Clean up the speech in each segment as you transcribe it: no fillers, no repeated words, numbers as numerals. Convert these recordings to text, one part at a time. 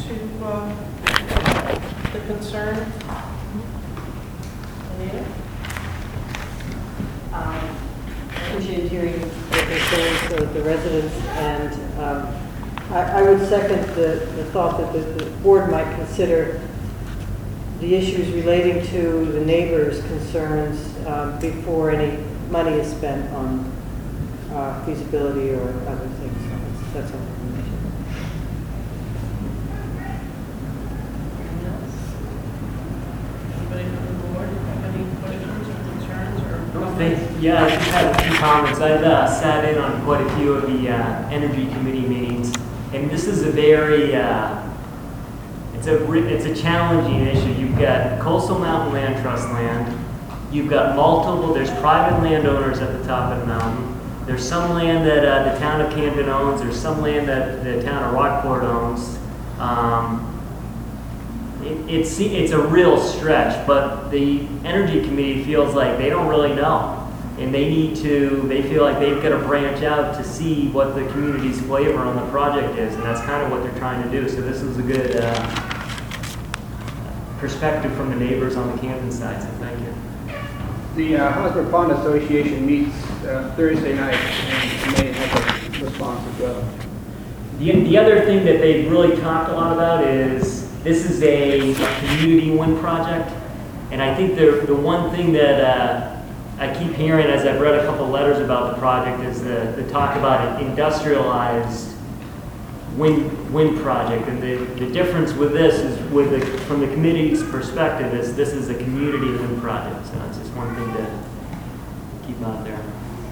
to the concern? Anita? Appreciate hearing the concerns of the residents, and I would second the thought that the board might consider the issues relating to the neighbors' concerns before any money is spent on feasibility or other things. So that's all information. Anyone else? Anybody from the board have any questions or concerns or comments? Yeah, I just had a few comments. I've sat in on quite a few of the Energy Committee meetings, and this is a very, it's a challenging issue. You've got Coastal Mountain Land Trust land, you've got there's private landowners at the top of the mountain, there's some land that the town of Camden owns, there's some land that the town of Rockport owns. It's a real stretch, but the Energy Committee feels like they don't really know. And they feel like they've got to branch out to see what the community's flavor on the project is. And that's kind of what they're trying to do. So this is a good perspective from the neighbors on the Camden side, so thank you. The Hosmer Pond Association meets Thursday night, and they have a response as well. The other thing that they've really talked a lot about is this is a community wind project. And I think the one thing that I keep hearing as I've read a couple letters about the project is the talk about an industrialized wind project. And the difference with this is from the committee's perspective is this is a community wind project. So it's just one thing to keep out there.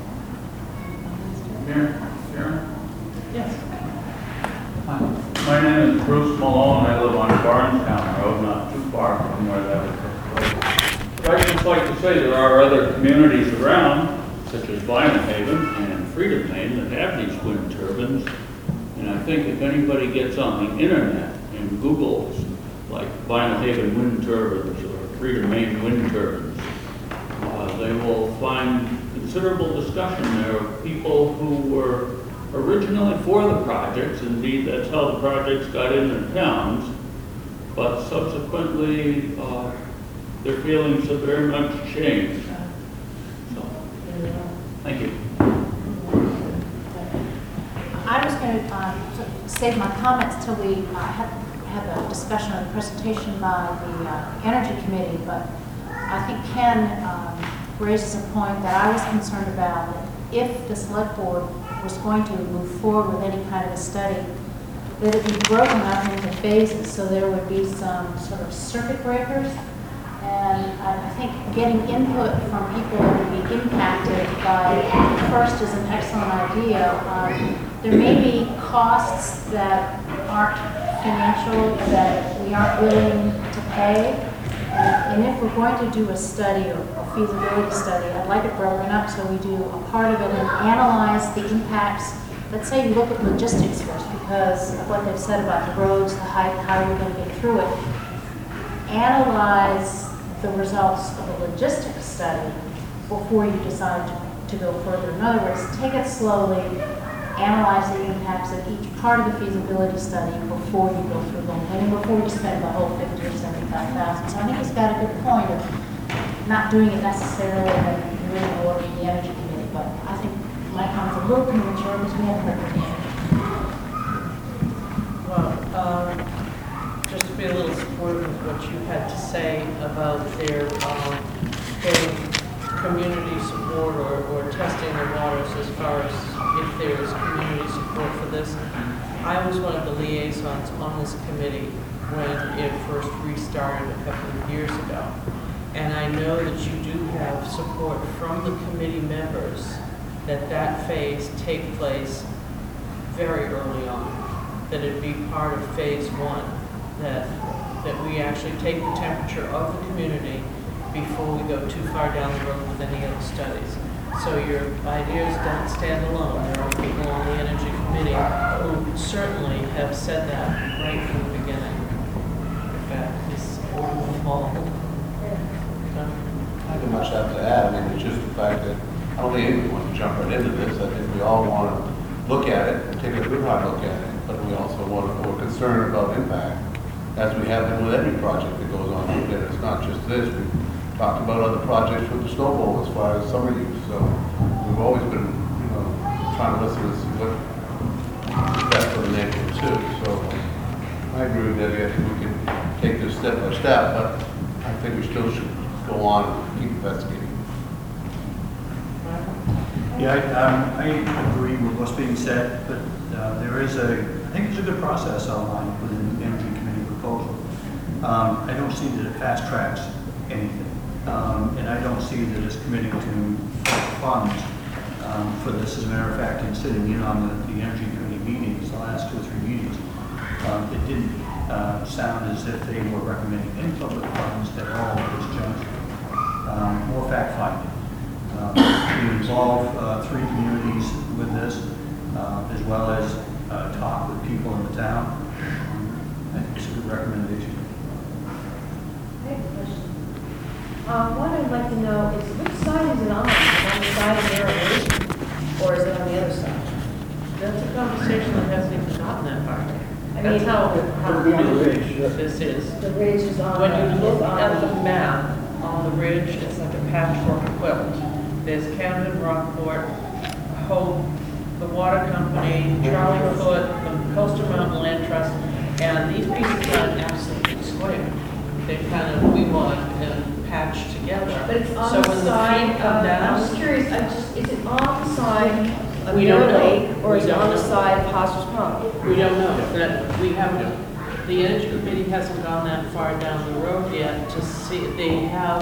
Sharon? Yes. Hi. My name is Bruce Malone. I live on Barnestown Road, not too far from where that was. I'd just like to say there are other communities around, such as Vinyl Haven and Freedom Maine, that have these wind turbines. And I think if anybody gets on the internet and Googles, like Vinyl Haven wind turbines or Freedom Maine wind turbines, they will find considerable discussion there of people who were originally for the projects. Indeed, that's how the projects got in their towns. But subsequently, their feelings have very much changed. So, thank you. I was going to save my comments till we have a discussion on the presentation by the Energy Committee, but I think Ken raises a point that I was concerned about, that if the Select Board was going to move forward with any kind of a study, that it be broken up into phases, so there would be some sort of circuit breakers. And I think getting input from people that would be impacted by first is an excellent idea. There may be costs that aren't financial, that we aren't willing to pay. And if we're going to do a study or a feasibility study, I'd like it broken up so we do a part of it and analyze the impacts. Let's say you look at logistics first, because of what they've said about the roads, the height, how we're going to get through it. Analyze the results of a logistics study before you decide to go further. In other words, take it slowly, analyze the impacts of each part of the feasibility study before you go through them, and before you spend the whole 50 or 75,000. So I think he's got a good point of not doing it necessarily in the written order of the Energy Committee, but I think my comment's a little premature because we haven't heard from the Energy. Well, just to be a little supportive of what you had to say about their getting community support or testing the waters as far as if there is community support for this. I was one of the liaisons on this committee when it first restarted a couple of years ago. And I know that you do have support from the committee members that phase take place very early on, that it be part of phase one, that we actually take the temperature of the community before we go too far down the road with any other studies. So your ideas don't stand alone. There are people on the Energy Committee who certainly have said that right from the beginning. In fact, this fall. I don't much have to add. I mean, it's just the fact that I don't think we want to jump right into this. I think we all want to look at it and take a good hard look at it, but we also want to, we're concerned about impact, as we have been with every project that goes on. And it's not just this. We've talked about other projects with the snowball as far as summer use. So we've always been, trying to listen to see what's best for the neighborhood too. So I agree with Debbie. I think we can take this step by step, but I think we still should go on and keep investigating. Yeah, I agree with what's being said, but there is I think there's a good process outlined within the Energy Committee proposal. I don't see that it fast tracks anything, and I don't see that it's committing to funds for this. As a matter of fact, in sitting in on the Energy Committee meetings, the last 2 or 3 meetings, it didn't sound as if they were recommending any public funds at all at this juncture. More fact-finding. We involve 3 communities with this, as well as talk with people in the town. I think it's a good recommendation. I have a question. What I'd like to know is which side is it on? Is it on the side of Narrow Lake, or is it on the other side? That's a conversation that hasn't even gotten that far. I That's mean, how It'll be on the ridge. this is. the ridge is on. When you look is on at the map on the ridge, it's like a patchwork quilt. There's Camden, Rockport, Hope, the water company, Charlie Foot, the Coastal Mountain Land Trust, and these pieces aren't absolutely square. They kind of weave-on and patch together. But it's on So the when the side feet come of, down, I'm just curious, is it on the side of We don't Narrow know. Lake, or is We it don't on the know. side of Foster's Pond? we don't know. That we haven't, the Energy Committee hasn't gone that far down the road yet to see, they have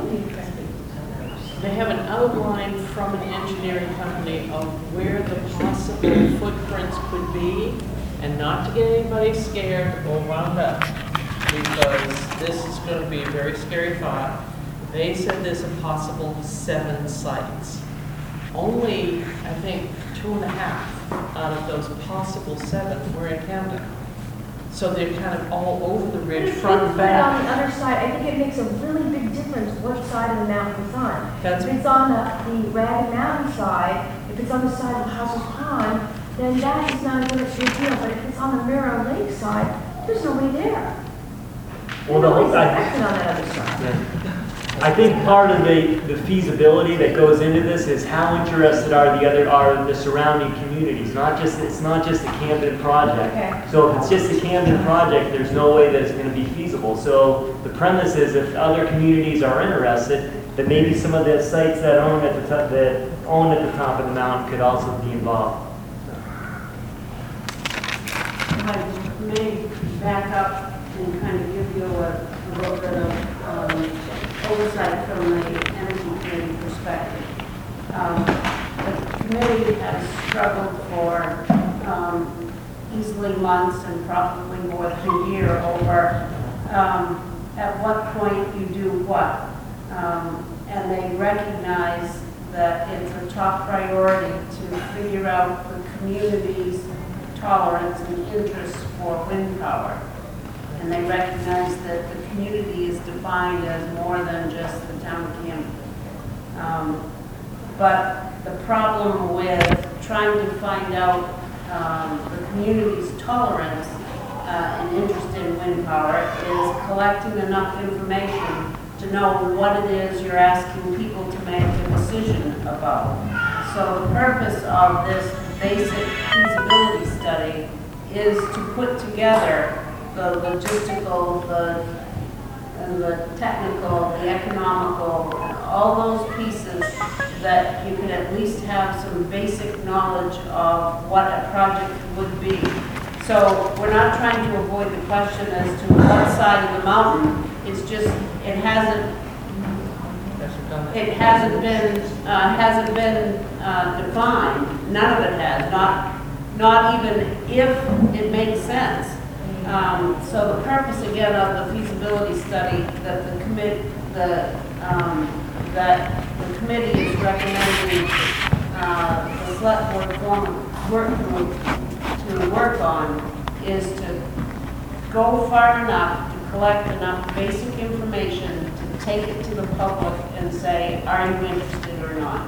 an outline from an engineering company of where the possible footprints could be, and not to get anybody scared or wound up, because this is going to be a very scary thought. They said there's a possible 7 sites. Only, I think, 2.5 out of those possible 7 were in Camden. So they're kind of all over the ridge, front and On back. the other side, I think it makes a really big difference what side of the mountain it's on. That's- If it's on the Ragged Mountain side, if it's on the side of House's Pond, then that is not a big deal. But if it's on the Mirror Lake side, there's nobody there. Well, the whole, Acting on that other side. I think part of the feasibility that goes into this is how interested are the surrounding communities. It's not just the Camden project. Okay. So if it's just the Camden project, there's no way that it's going to be feasible. So the premise is if other communities are interested, then maybe some of the sites that own at the top of the mountain could also be involved. I may back up and kind of give you a little bit of oversight from the Energy Committee perspective. The committee has struggled for easily months and probably more than a year over at what point you do what. And they recognize that it's a top priority to figure out the community's tolerance and interest for wind power. And they recognize that the community is defined as more than just the town of Camden. But the problem with trying to find out the community's tolerance and interest in wind power is collecting enough information to know what it is you're asking people to make a decision about. So the purpose of this basic feasibility study is to put together the logistical, the technical, the economical, all those pieces that you can at least have some basic knowledge of what a project would be. So we're not trying to avoid the question as to what side of the mountain. It's just, it hasn't been defined. None of it has, not even if it makes sense. So the purpose again of the feasibility study that the committee is recommending the select board work group to work on is to go far enough to collect enough basic information to take it to the public and say, are you interested or not?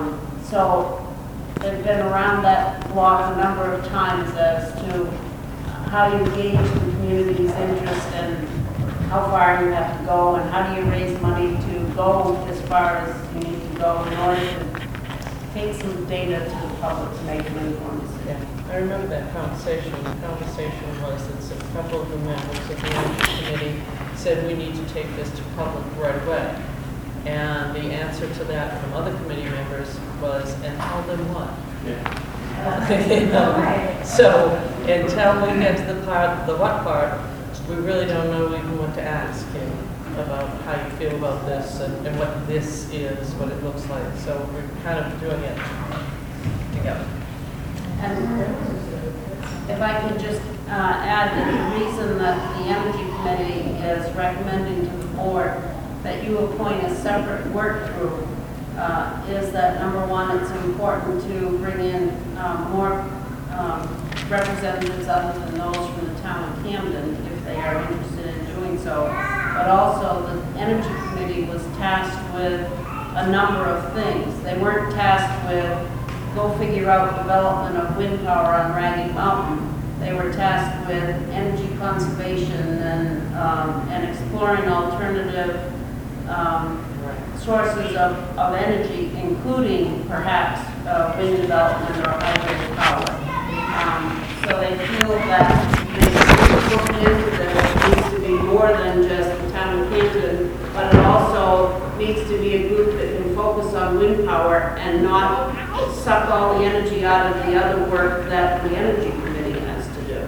So they've been around that block a number of times as to how you gauge the community's interest and how far you have to go, and how do you raise money to go as far as you need to go in order to take some data to the public to make an informed decision. Yeah, I remember that conversation. The conversation was that a couple of the members of the Energy Committee said we need to take this to public right away. And the answer to that from other committee members was, and tell them what? You know? So until we get to the what part, we really don't know even what to ask him about how you feel about this and what this is, what it looks like. So we're kind of doing it together. And if I could just add that the reason that the Energy Committee is recommending to the board that you appoint a separate work group is that, number one, it's important to bring in more representatives other than those from the town of Camden if they are interested in doing so. But also, the Energy Committee was tasked with a number of things. They weren't tasked with go figure out development of wind power on Ragged Mountain. They were tasked with energy conservation and exploring alternative sources of energy, including perhaps wind development or hydro power. So they feel that they look into this needs to be more than just the town of Camden, but it also needs to be a group that can focus on wind power and not suck all the energy out of the other work that the Energy Committee has to do.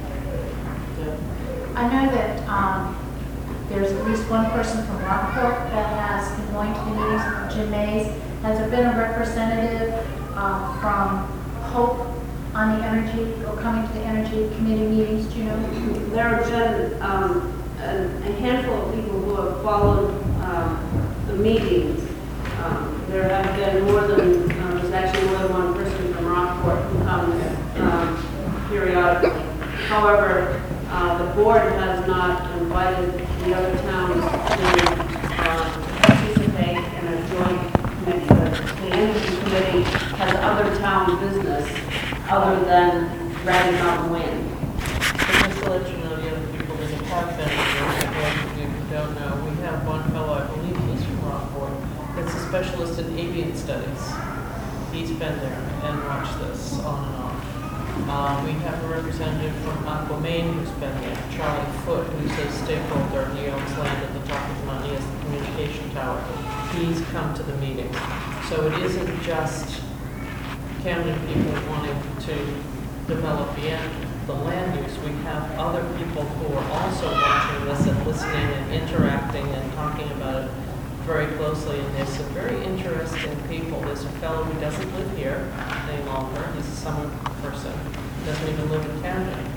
I know that there's at least one person from Rockport that has been going to the meetings, Jim Mays. Has there been a representative from Hope on the energy, or coming to the Energy Committee meetings, do you know? There have been a handful of people who have followed the meetings. There have been more than, there's actually more than one person from Rockport who comes periodically. However, the board has not invited the other towns to participate in a joint committee. The Energy Committee has other town business other than Ragged Mountain Wind. And just to let you know, the other people that have been here, if you don't know, we have one fellow, I believe he's from Rockport, that's a specialist in avian studies. He's been there and watched this on and off. We have a representative from Aquaman who's been there, Charlie Foote, who's a stakeholder. He owns land at the top of the mountain. He has the communication tower. He's come to the meeting. So it isn't just Camden people wanting to develop the land use. We have other people who are also watching this and listening and interacting and talking about it very closely. And there's some very interesting people. There's a fellow who doesn't live here any longer. He's a summer person. Doesn't even live in Camden.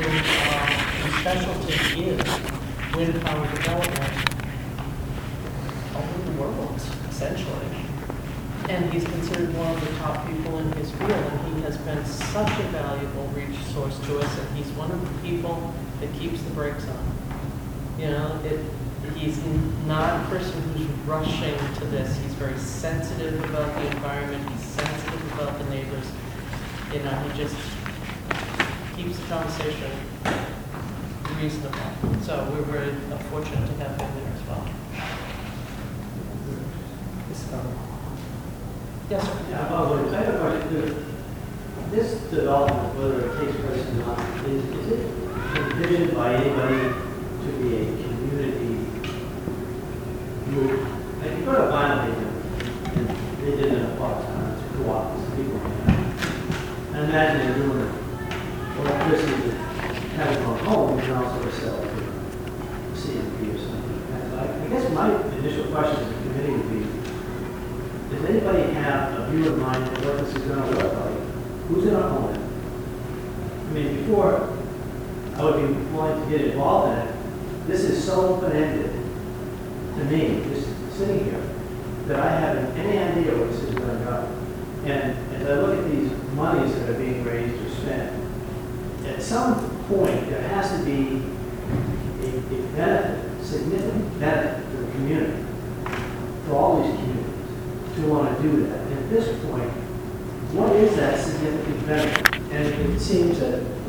His specialty is wind power development over the world, essentially. And he's considered one of the top people in his field, and he has been such a valuable resource to us, and he's one of the people that keeps the brakes on. You know, he's not a person who's rushing to this. He's very sensitive about the environment. He's sensitive about the neighbors. You know, he just keeps the conversation reasonable. So we're very fortunate to have him there as well. Yes, sir. Yeah, I have a question. This development, whether it takes place or not, is it envisioned by anybody to be a community group? Like you go to Vinyl, and they did it in a park, it's co-ops, people. I imagine they're doing it. Electricity that has gone home, you can also sell to CMP or something. And I guess my initial question to the committee would be, does anybody have a view in mind of what this is going to look like? Who's going to own it? I mean, before I would be wanting to get involved in it, this is so open-ended to me, just sitting here, that I haven't any idea where this is going to go. And as I look at these monies that are being raised or spent, at some point there has to be a benefit, significant benefit to the community, for all these communities, to want to do that. And at this point, what is that significant benefit? And it seems that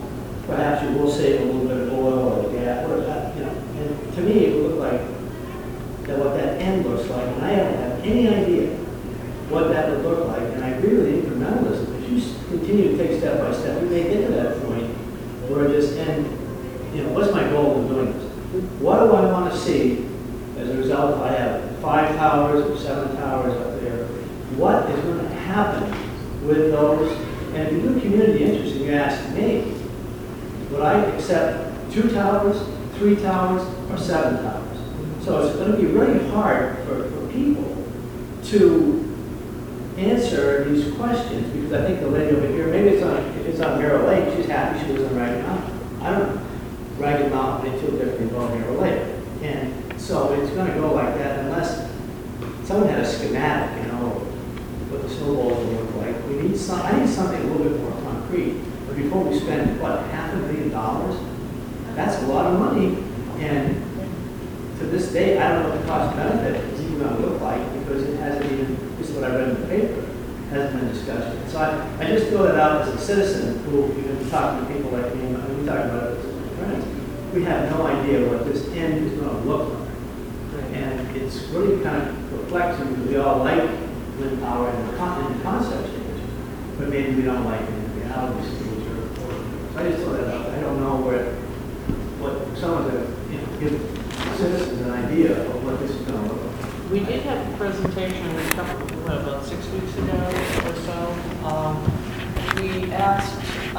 perhaps you will save a little bit of oil or gas, or that, you know. And to me, it would look like that what that end looks like, and I don't have any idea what that would look like. And I agree with the incrementalism. If you continue to take step by step, we may get to that point where this end, you know, what's my goal in doing this? What do I want to see as a result if I have 5 towers or 7 towers up there? What is going to happen with those? And if you do community interest and you ask me, would I accept 2 towers, 3 towers, or 7 towers? So it's going to be really hard for people to answer these questions, because I think the lady over here, maybe it's on, if it's on Mirror Lake, she's happy she was on Ragged Mountain. I don't know. Ragged Mountain, they feel different about Mirror Lake. And so it's going to go like that unless someone had a schematic, you know, what the snowballs will look like. We need some, I need something a little bit more concrete. But before we spend, what, $500,000? That's a lot of money. And to this day, I don't know what the cost benefit is even going to look like, because it hasn't even, this is what I read in the paper, hasn't been discussed yet. So I just throw that out as a citizen who, you know, talking to people like me, and we talk about it with my friends, we have no idea what this end is going to look like. And it's really kind of perplexing, because we all like wind power in the concept stage, but maybe we don't like it in the reality stage. So I just throw that out. I don't know what someone's going to, you know, give citizens an idea of what this is going to look like. We did have a presentation a couple, about 6 weeks ago or so. We asked,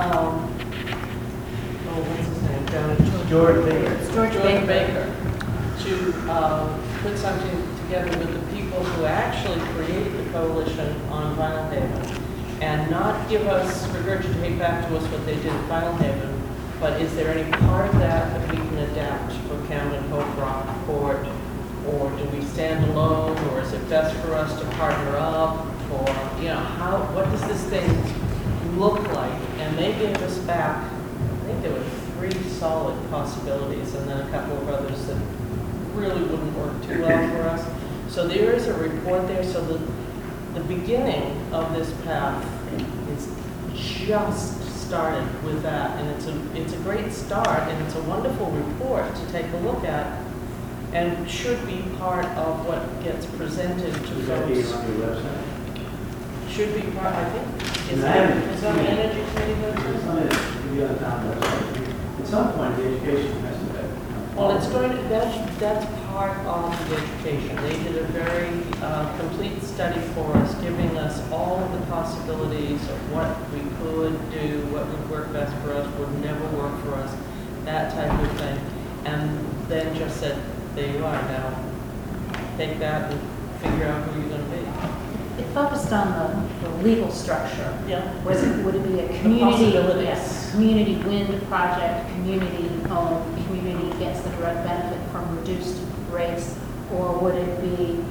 what's his name, down at George Baker. George Baker. to put something together with the people who actually created the coalition on Vinyl Haven, and not give us, regurgitate back to us what they did at Vinyl Haven, but is there any part of that that we can adapt for Camden, Hope, Rockport, or do we stand alone, or is it best for us to partner up, or, you know, how, what does this thing look like? And they gave us back, I think there were 3 solid possibilities, and then a couple of others that really wouldn't work too well for us. So there is a report there, so the beginning of this path is just started with that, and it's a great start, and it's a wonderful report to take a look at, and should be part of what gets presented to Is that being folks. on your website? Should be part, I think, is And that, then- is that an energy committee It's website? on it, it'll be on the town website. At some point, the education has to be. Well, it's going to, that's part of the education. They did a very complete study for us, giving us all of the possibilities of what we could do, what would work best for us, would never work for us, that type of thing. And then just said, there you are now. Take that and figure out who you're going to be. It focused on the legal structure. Yeah. Would it be a community, possibilities. yes, community wind project, community owned, community gets the direct benefit from reduced rates, or would it be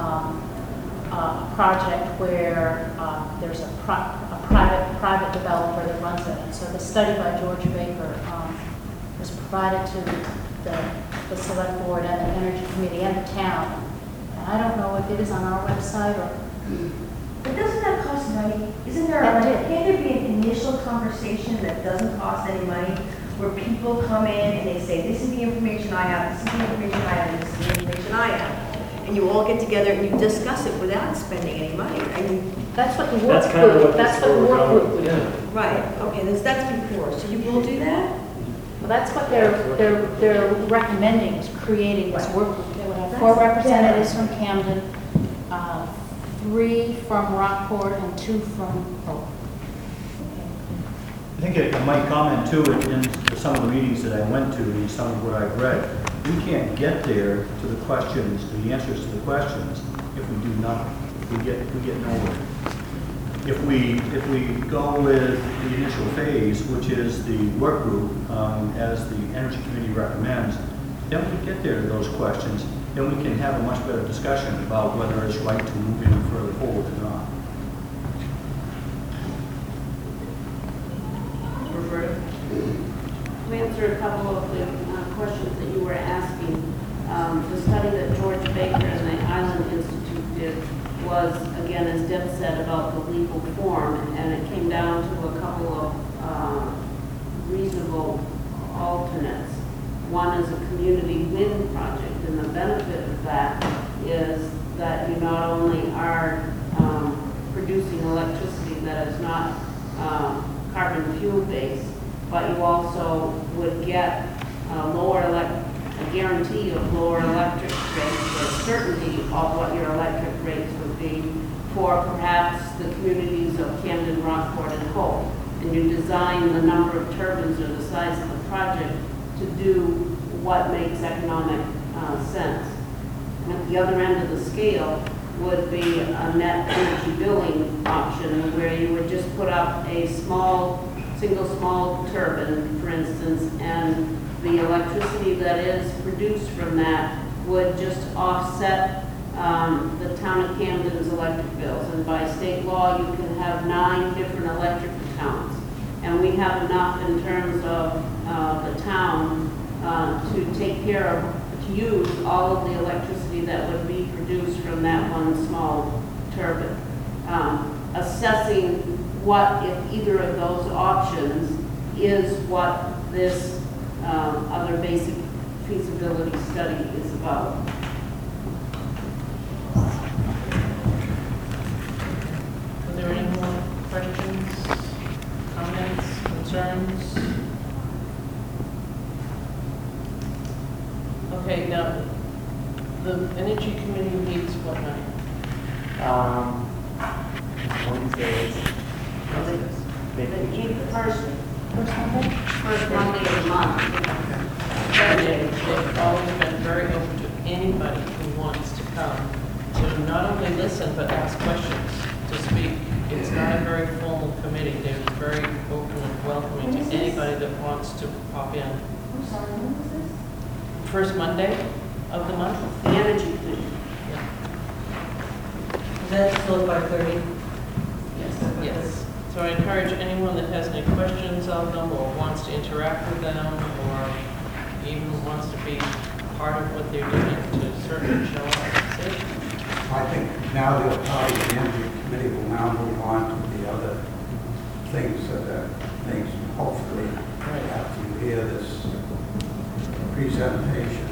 a project where there's a private developer that runs it? And so the study by George Baker was provided to the select board and the energy committee and the town. And I don't know if it is on our website or. But doesn't that cost money? Isn't there, That like, did. can't there be an initial conversation that doesn't cost any money, where people come in and they say, this is the information I have, this is the information I have, and this is the information I have, and you all get together and you discuss it without spending any money? I mean, That's what the work That's kind of group, what that's this what the work work group group would do. right, okay, that's before, so you will do that? Well, that's what they're recommending, is creating this work group. They would have 4 That's representatives from Camden, 3 from Rockport, and 2 from Hope. I think I might comment too, in some of the meetings that I went to and some of what I've read, we can't get there to the questions, to the answers to the questions, if we do nothing. We get nowhere. If we go with the initial phase, which is the work group, as the Energy Committee recommends, then we get there to those questions, then we can have a much better discussion about whether it's right to move any further forward or not. To answer a couple of the questions that you were asking, the study that George Baker and the Island Institute did was, again, as Deb said, about the legal form, and it came down to a couple of reasonable alternates. One is a community wind project, and the benefit of that is that you not only are producing electricity that is not carbon fuel based, but you also would get a guarantee of lower electric rates, or certainty of what your electric rates would be for perhaps the communities of Camden, Rockport, and Hope. And you design the number of turbines or the size of the project to do what makes economic sense. At the other end of the scale would be a net energy billing option where you would just put up a single small turbine, for instance, and the electricity that is produced from that would just offset the town of Camden's electric bills. And by state law, you can have 9 different electric accounts. And we have enough in terms of the town to take care of, to use all of the electricity that would be produced from that one small turbine. Assessing what, if either of those options, is what this other basic feasibility study is about. Are there any more questions, comments, concerns? Okay, now, the Energy Committee meets what night? Wednesdays. First Monday of the month. They've always been very open to anybody who wants to come to not only listen, but ask questions, to speak. It's not a very formal committee. They're very open and welcoming to anybody that wants to pop in. I'm sorry, when was this? First Monday of the month? The Energy Committee. Is that still 5:30? Yes. So I encourage anyone that has any questions of them or wants to interact with them or even wants to be part of what they're doing to certainly show up and say. I think now the Energy Committee will now move on to the other things hopefully after you hear this presentation.